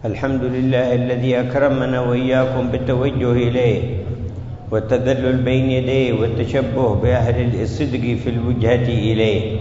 الحمد لله الذي أكرمنا وإياكم بالتوجه إليه والتذلل بين يديه والتشبه بأهل الصدق في الوجهة إليه.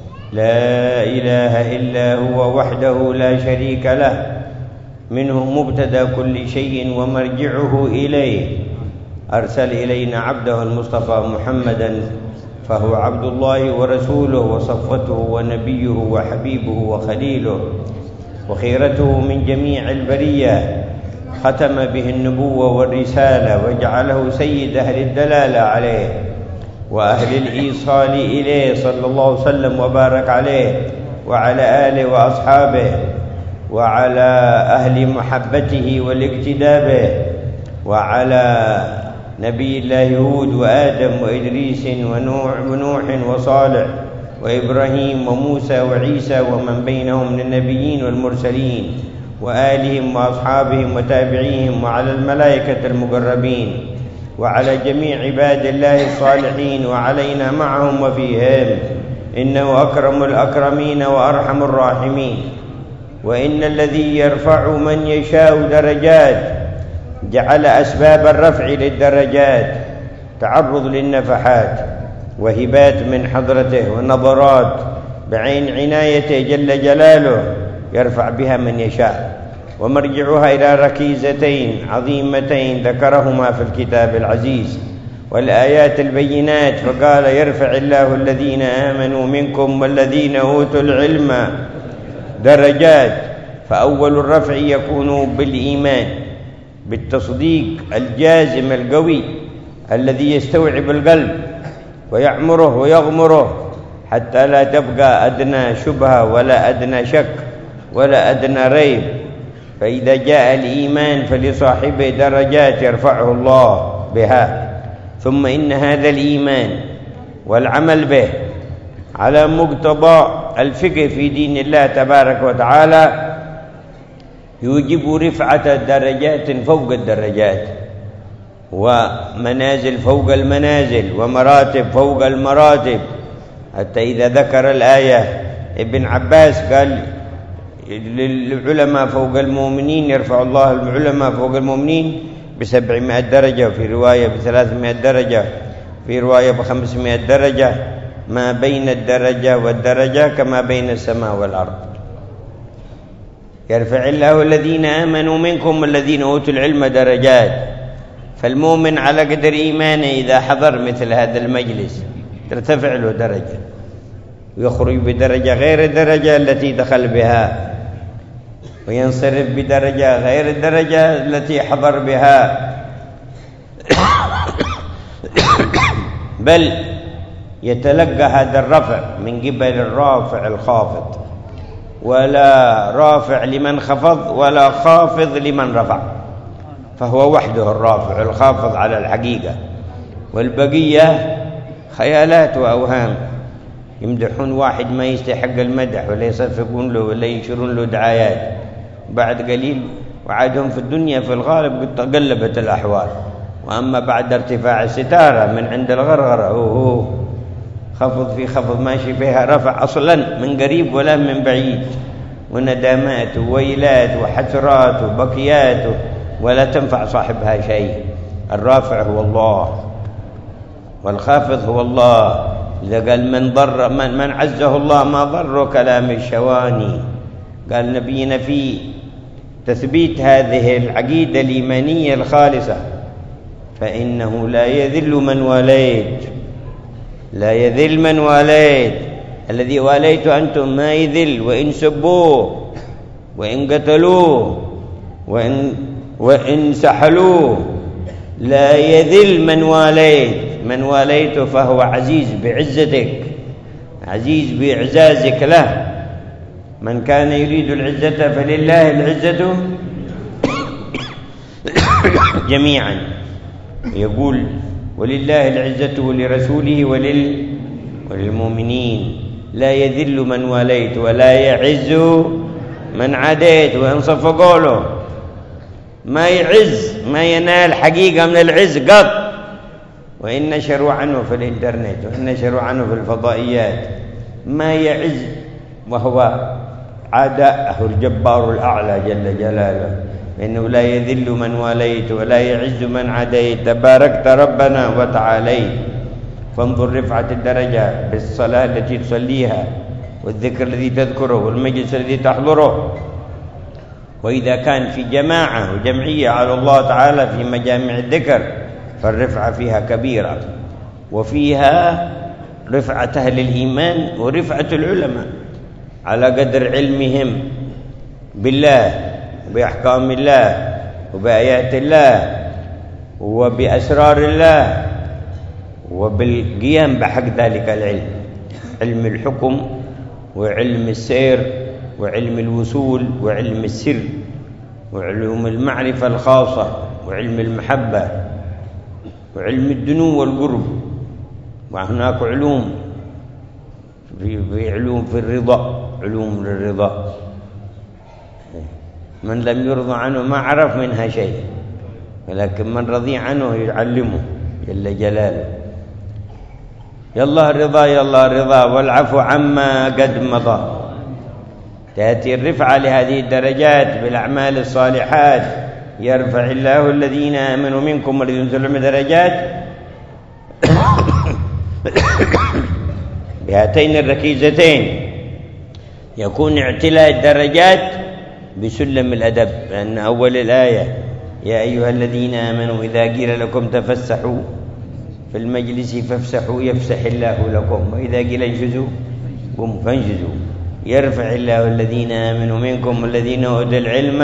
لا إله إلا هو وحده لا شريك له، منه مبتدأ كل شيء ومرجعه إليه. أرسل إلينا عبده المصطفى محمدا، فهو عبد الله ورسوله وصفوته ونبيه وحبيبه وخليله وخيرته من جميع البرية. ختم به النبوة والرسالة وجعله سيد أهل الدلالة عليه وأهل الإيصال إليه، صلى الله عليه وسلم وبارك عليه وعلى آله وأصحابه وعلى أهل محبته والاقتداء به، وعلى نبي الله هود وآدم وإدريس ونوح وصالح وإبراهيم وموسى وعيسى ومن بينهم من النبيين والمرسلين وآلهم وأصحابهم وتابعيهم، وعلى الملائكة المقربين وعلى جميع عباد الله الصالحين وعلينا معهم وفيهم، إنه أكرم الأكرمين وأرحم الراحمين. وإن الذي يرفع من يشاء درجات جعل أسباب الرفع للدرجات تعرض للنفحات وهبات من حضرته ونظرات بعين عنايته جل جلاله يرفع بها من يشاء، ومرجعها إلى ركيزتين عظيمتين ذكرهما في الكتاب العزيز والآيات البينات، فقال: يرفع الله الذين آمنوا منكم والذين أوتوا العلم درجات. فأول الرفع يكون بالإيمان، بالتصديق الجازم القوي الذي يستوعب القلب ويعمره ويغمره حتى لا تبقى أدنى شبهة ولا أدنى شك ولا أدنى ريب. فإذا جاء الإيمان فلصاحبه درجات يرفعه الله بها. ثم إن هذا الإيمان والعمل به على مقتضى الفقه في دين الله تبارك وتعالى يوجب رفعة درجات فوق الدرجات، ومنازل فوق المنازل، ومراتب فوق المراتب، حتى إذا ذكر الآية ابن عباس قال: للعلماء فوق المؤمنين يرفع الله العلماء فوق المؤمنين ب700 درجة، وفي رواية ب300 درجة، في رواية ب500 درجة. ما بين الدرجة والدرجة كما بين السماء والأرض. يرفع الله الذين آمنوا منكم والذين أوتوا العلم درجات. فالمؤمن على قدر إيمانه إذا حضر مثل هذا المجلس ترتفع له درجة ويخرج بدرجة غير الدرجة التي دخل بها، وينصرف بدرجة غير الدرجة التي حضر بها، بل يتلقى هذا الرفع من قبل الرافع الخافض، ولا رافع لمن خفض ولا خافض لمن رفع، فهو وحده الرافع الخافض على الحقيقة، والبقية خيالات وأوهام. يمدحون واحد ما يستحق المدح ولا يصفقون له ولا ينشرون له دعايات، بعد قليل وعادهم في الدنيا في الغالب قد تقلبت الأحوال. وأما بعد ارتفاع الستارة من عند الغرغرة خفض في خفض ماشي فيها رفع أصلا من قريب ولا من بعيد، وندامات وويلات وحسرات وبكيات ولا تنفع صاحبها شيء. الرافع هو الله والخافض هو الله. إذا قال من عزه الله ما ضر كلام الشواني. قال نبينا في تثبيت هذه العقيدة الإيمانية الخالصة: فإنه لا يذل من واليت، لا يذل من واليت. الذي واليت أنتم ما يذل، وإن سبوه وإن قتلوه وإن سحلوه لا يذل من واليت. من واليته فهو عزيز بعزتك، عزيز بإعزازك له. من كان يريد العزة فلله العزة جميعا. يقول: ولله العزة ولرسوله وللمؤمنين. لا يذل من واليت ولا يعز من عاديت. وينصف قوله ما يعز، ما ينال حقيقة من العز قط. وإن نشروا عنه في الإنترنت وإن نشروا عنه في الفضائيات ما يعز وهو عداءه الجبار الأعلى جل جلاله، إنه لا يذل من واليت ولا يعز من عاديت، تباركت ربنا وتعاليت. فانظر رفعة الدرجة بالصلاة التي تصليها، والذكر الذي تذكره، والمجلس الذي تحضره. وإذا كان في جماعة وجمعية على الله تعالى في مجامع الذكر فالرفعة فيها كبيرة، وفيها رفعة أهل الإيمان ورفعة العلماء على قدر علمهم بالله وبأحكام الله وبآيات الله وبأسرار الله وبالقيام بحق ذلك العلم، علم الحكم وعلم السير وعلم الوصول وعلم السر وعلوم المعرفة الخاصة وعلم المحبة وعلم الدنو والقرب. وهناك علوم في علوم في الرضا، علوم للرضا، من لم يرضى عنه ما عرف منها شيء، ولكن من رضي عنه يعلمه جل جلاله. يا الله الرضا، يا الله الرضا، والعفو عما قد مضى. تأتي الرفعة لهذه الدرجات بالأعمال الصالحات، يرفع الله الذين آمنوا منكم وينزل من درجات بهاتين الركيزتين يكون اعتلاء الدرجات بسلم الأدب، لأن أول الآية يا أيها الذين آمنوا إذا قيل لكم تفسحوا في المجلس فافسحوا يفسح الله لكم، وإذا قيل انشزوا قوموا فانشزوا. يرفع الله الذين آمنوا منكم والذين أوتوا العلم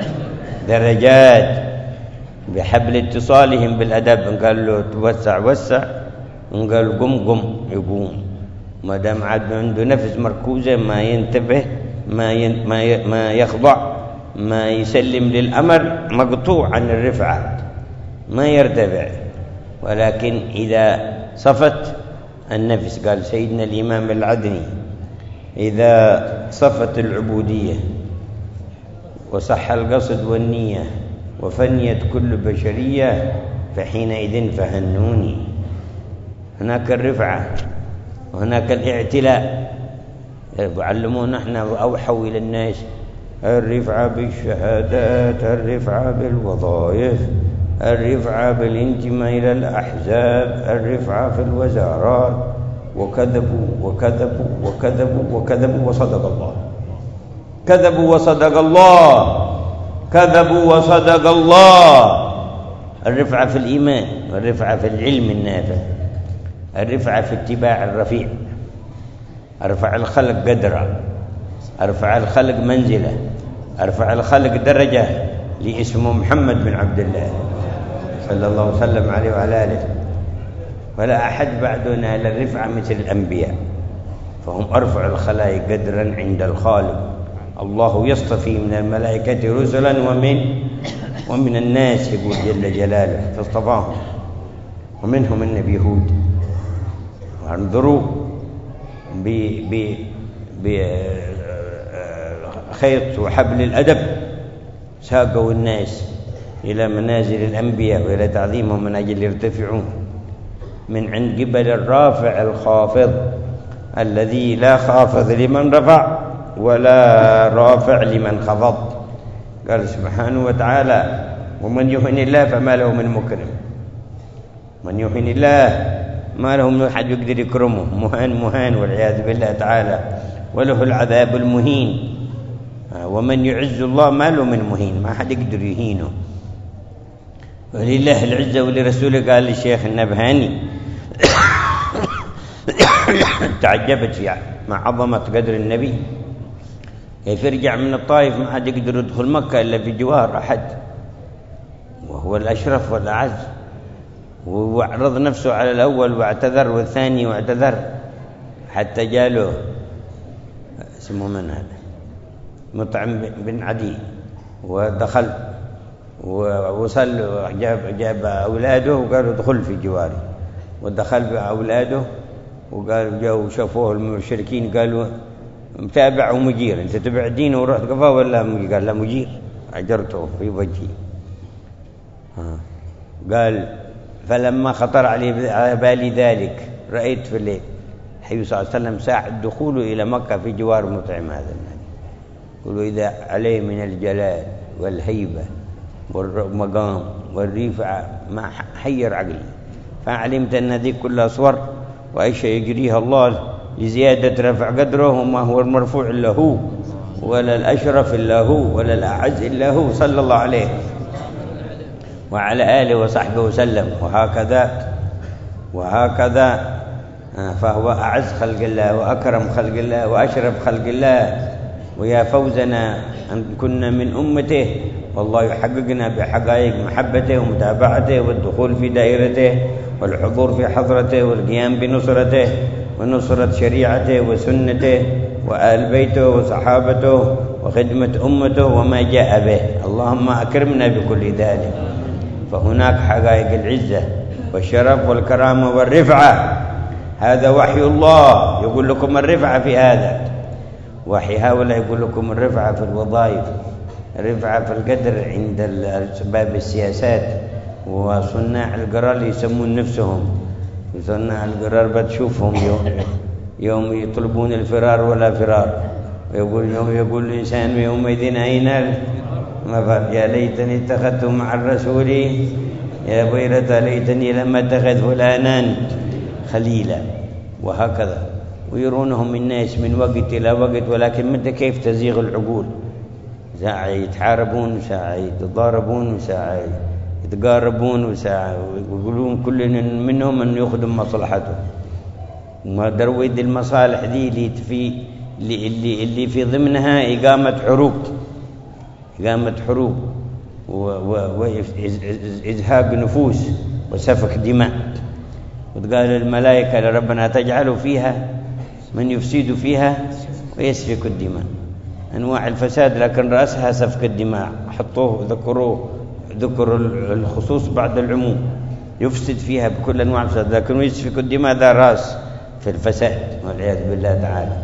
درجات بحبل اتصالهم بالأدب. إن قال له توسع وسع، إن قال قم قم يقوم، ما دام عاد عنده نفس مركوزة ما ينتبه ما يخضع ما يسلم للأمر، مقطوع عن الرفعة ما يرتفع. ولكن إذا صفت النفس، قال سيدنا الإمام العدني إذا صفت العبودية وصح القصد والنية وفنيت كل بشرية فحينئذ فهنوني. هناك الرفعة وهناك الاعتلاء. يعلمون احنا وأوحوا إلى الناس الرفعة بالشهادات، الرفعة بالوظائف، الرفعة بالانتماء إلى الأحزاب، الرفعة في الوزارات، وكذبوا وكذبوا وكذبوا وكذبوا وصدق الله. كذبوا وصدق الله، كذبوا وصدق الله. الرفعة في الإيمان، والرفعة في العلم النافع، الرفعة في اتباع الرفيع. أرفع الخلق قدرا، أرفع الخلق منزلة، أرفع الخلق درجة لاسمه محمد بن عبد الله صلى الله وسلم عليه وعلى آله. ولا أحد بعدنا إلى الرفعة مثل الأنبياء، فهم أرفع الخلائق قدرا عند الخالق. الله يصطفي من الملائكة رسلا ومن الناس يقول جل جلاله، فاصطفاهم ومنهم النبي هود. وانظروا بخيط وحبل الأدب ساقوا الناس إلى منازل الأنبياء وإلى تعظيمهم من أجل يرتفعون من عند قبل الرافع الخافض الذي لا خافض لمن رفع ولا رافع لمن خفض. قال سبحانه وتعالى ومن يهن الله فما له من مكرم. من يهن الله ما له من أحد يقدر يكرمه، مهان والعياذ بالله تعالى، وله العذاب المهين. ومن يعز الله ما له من مهين، ما أحد يقدر يهينه. ولله العزة ولرسوله. قال للشيخ النبهاني تعجبت مع عظمة قدر النبي كيف يرجع من الطائف ما حد يقدر يدخل مكة إلا في جوار أحد، وهو الأشرف والأعز، وعرض نفسه على الأول واعتذر والثاني واعتذر، حتى جاله اسمه من هذا مطعم بن عدي ودخل ووصل جاب أولاده وقالوا ادخل في جواري، ودخل بأولاده وقالوا جاءوا شافوه المشركين قالوا متابع ومجير، انت تبع دينه ورحت قفاه ولا مجير؟ قال لا مجير، أجرته في وجهي. قال فلما خطر على بالي ذلك رأيت في الليل النبي صلى الله عليه وسلم ساعة دخوله إلى مكة في جوار مطعم هذا النبي قلوا إذا عليه من الجلال والهيبة والمقام والرفعة ما حير عقلي، فعلمت أن هذه كلها صور وأشياء يجريها الله لزيادة رفع قدره، وما هو المرفوع إلا هو، ولا الأشرف إلا هو، ولا الأعز إلا هو، صلى الله عليه وعلى آله وصحبه وسلم. وهكذا فهو أعز خلق الله وأكرم خلق الله وأشرف خلق الله. ويا فوزنا أن كنا من أمته، والله يحققنا بحقائق محبته ومتابعته والدخول في دائرته والحضور في حضرته والقيام بنصرته ونصرة شريعته وسنته وآل بيته وصحابته وخدمة أمته وما جاء به. اللهم أكرمنا بكل ذلك. فهناك حقائق العزة والشرف والكرامة والرفعة، هذا وحي الله يقول لكم الرفعة في هذا، وحي هؤلاء يقول لكم الرفعة في الوظائف، الرفعة في القدر عند أسباب السياسات وصناع القرار يسمون نفسهم صناع القرار. بتشوفهم يوم يطلبون الفرار ولا فرار، يقول الإنسان يومئذ أين المفر، يا ليتني اتخذت مع الرسول، يا ويلتى ليتني لم اتخذ فلانا خليلا. وهكذا ويرونهم الناس من وقت إلى وقت، ولكن متى كيف تزيغ العقول، ساعة يتحاربون وساعة يتضاربون وساعة يتقاربون وساعة ويقولون كل منهم أن يخدم مصلحته. وما درويد المصالح دي اللي في ضمنها إقامة حروب وإزهاق نفوس وسفك دماء. وقال الملائكة لربنا تجعل فيها من يفسد فيها ويسفك الدماء. أنواع الفساد لكن رأسها سفك الدماء، حطوه ذكر الخصوص بعد العموم، يفسد فيها بكل أنواع الفساد، لكن يسفك الدماء ذا رأس في الفساد والعياذ بالله تعالى.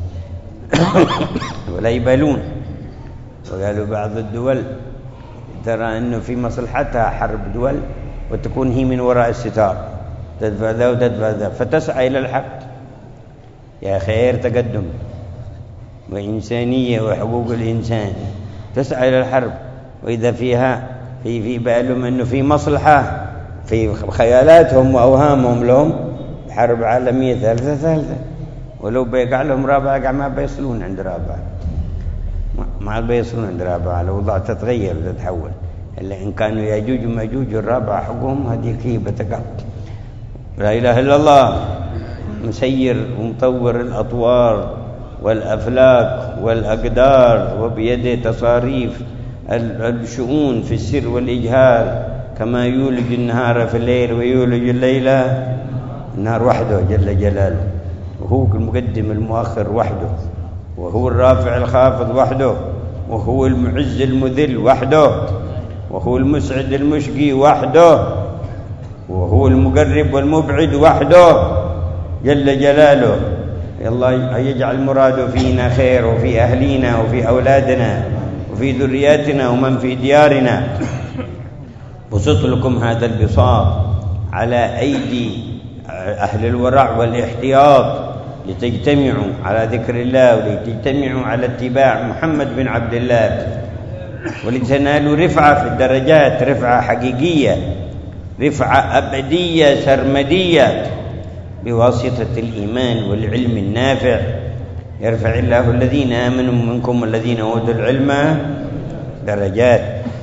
ولا يبالون. وقالوا بعض الدول ترى أنه في مصلحتها حرب دول وتكون هي من وراء الستار، تدفع ذا وتدفع ذا، فتسعى إلى الحق. يا خير تقدم وإنسانية وحقوق الإنسان، تسعى إلى الحرب، وإذا فيها في بالهم أنه في مصلحة في خيالاتهم وأوهامهم لهم حرب عالمية ثالثة، ولو بيقع لهم رابعة ما بيصلون عند رابعة، ما بيصلون عند رابعة. الأوضاع تتغير وتتحول، إلا إن كانوا يأجوج ومأجوج الرابعة حقهم هذه هي بتقع. لا إله إلا الله، مسير ومطور الأطوار والأفلاك والأقدار، وبيده تصاريف الشؤون في السر والإجهار، كما يولج النهار في الليل ويولج الليل النهار وحده جل جلاله. وهو المقدم المؤخر وحده، وهو الرافع الخافض وحده، وهو المعز المذل وحده، وهو المسعد المشقي وحده، وهو المقرب والمبعد وحده جل جلاله. الله يجعل مراده فينا خير، وفي أهلينا وفي أولادنا وفي ذرياتنا ومن في ديارنا. بسط لكم هذا البساط على أيدي أهل الورع والاحتياط لتجتمعوا على ذكر الله، ولتجتمعوا على اتباع محمد بن عبد الله، ولتنالوا رفعة في الدرجات، رفعة حقيقية، رفعة أبدية سرمدية بواسطة الإيمان والعلم النافع. يرفع الله الذين آمنوا منكم والذين أوتوا العلم درجات.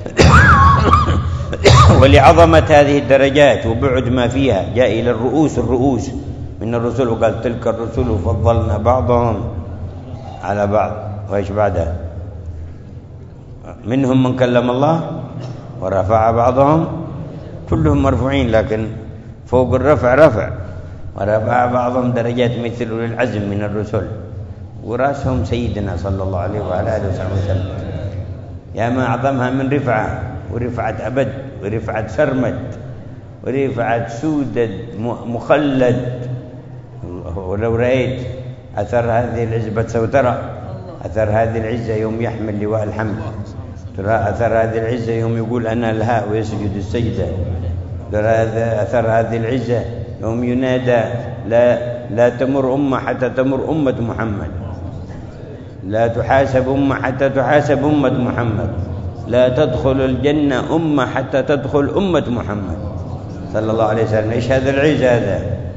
ولعظمة هذه الدرجات وبعد ما فيها جاء إلى الرؤوس من الرسل، وقال تلك الرسل فضلنا بعضهم على بعض. وإيش بعدها؟ منهم من كلم الله ورفع بعضهم، كلهم مرفوعين، لكن فوق الرفع رفع، ورفع بعضهم درجات مثل أولي العزم من الرسل، وراسهم سيدنا صلى الله عليه وعلى آله وسلم. يا ما أعظمها من رفعة، ورفعة أبد، ورفعة سرمد، ورفعة سودد مخلد. ولو رأيت أثر هذه العزة سوف ترى أثر هذه العزة يوم يحمل لواء الحمد، ترى أثر هذه العزة يوم يقول أنا لها ويسجد السجدة، ترى أثر هذه العزة يوم ينادى لا تمر أمة حتى تمر أمة محمد. لا تحاسب أمة حتى تحاسب أمة محمد، لا تدخل الجنة أمة حتى تدخل أمة محمد صلى الله عليه وسلم. إيش هذا العز هذا؟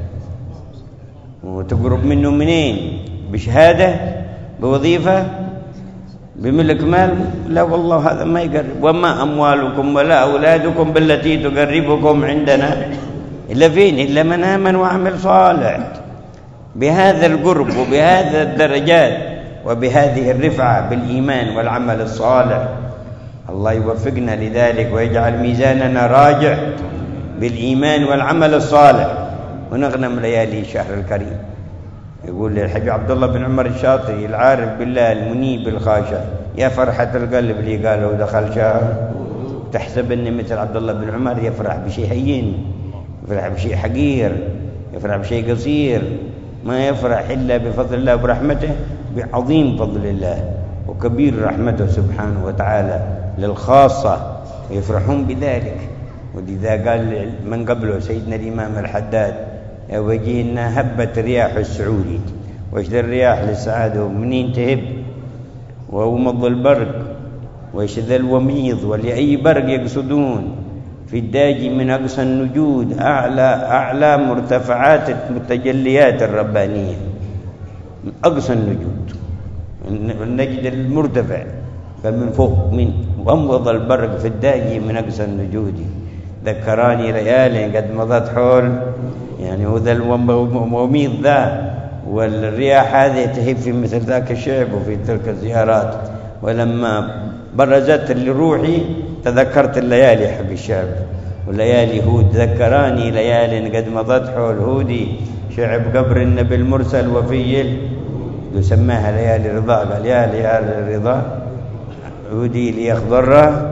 وتقرب منه منين؟ بشهادة؟ بوظيفة؟ بملك مال؟ لا والله هذا ما يقرب. وما أموالكم ولا أولادكم بالتي تقربكم عندنا إلا فين؟ إلا من آمن وعمل صالح. بهذا القرب وبهذا الدرجات وبهذه الرفعة بالإيمان والعمل الصالح الله يوفقنا لذلك ويجعل ميزاننا راجع بالإيمان والعمل الصالح ونغنم ليالي الشهر الكريم. يقول لي الحبيب عبد الله بن عمر الشاطري العارف بالله المنيب الخاشع: يا فرحة القلب اللي قالوا دخل شهر. تحسب أن مثل عبد الله بن عمر يفرح بشيء هين، يفرح بشيء حقير، يفرح بشيء قصير، ما يفرح إلا بفضل الله وبرحمته، بعظيم فضل الله وكبير رحمته سبحانه وتعالى للخاصة، يفرحون بذلك. ولذا قال من قبله سيدنا الإمام الحداد: وجهنا هبت رياح السعودي. وإيش ذا الرياح للسعادة ومنين تهب؟ وومض البرق. وإيش ذا الوميض؟ ولأي برق يقصدون؟ في الداجي من أقصى النجود، أعلى مرتفعات التجليات الربانية، من أقصى النجود، النجد المرتفع، قال من فوق، من ومض البرق في الداجي من أقصى النجود. ذكراني ليالي قد مضت حول، يعني هو ذا الوميض ذا، والرياح هذه تهب في مثل ذاك الشعب وفي تلك الزيارات. ولما برزت لروحي تذكرت الليالي حق الشعب وليالي هود. ذكراني ليال قد مضت حول هودي، شعب قبر النبي المرسل وفي يسماها ليالي رضا. قال يا ليالي الرضا عودي ليخضر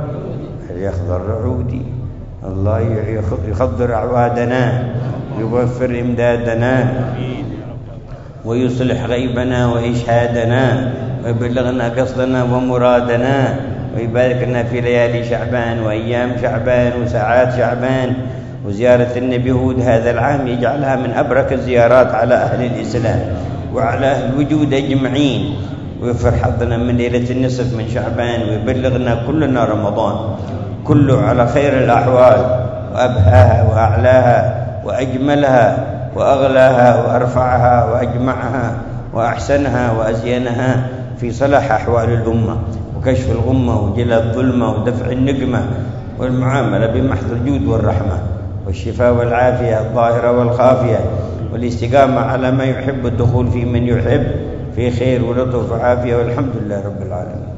عودي. الله يخضر أعوادنا، يوفر إمدادنا، ويصلح غيبنا وإشهادنا، ويبلغنا قصدنا ومرادنا، ويبارك لنا في ليالي شعبان وأيام شعبان وساعات شعبان. وزيارة النبي هود هذا العام يجعلها من أبرك الزيارات على أهل الإسلام وعلى أهل الوجود أجمعين، ويوفر حظنا من ليلة النصف من شعبان، ويبلغنا كلنا رمضان كله على خير الأحوال وأبهاها وأعلاها وأجملها وأغلاها وأرفعها وأجمعها وأحسنها وأزينها في صلاح أحوال الأمة وكشف الغمة وجلاء الظلمة ودفع النقمة والمعاملة بمحض الجود والرحمة والشفاء والعافية الظاهرة والخافية والاستقامة على ما يحب الدخول في من يحب في خير ولطف وعافية، والحمد لله رب العالمين.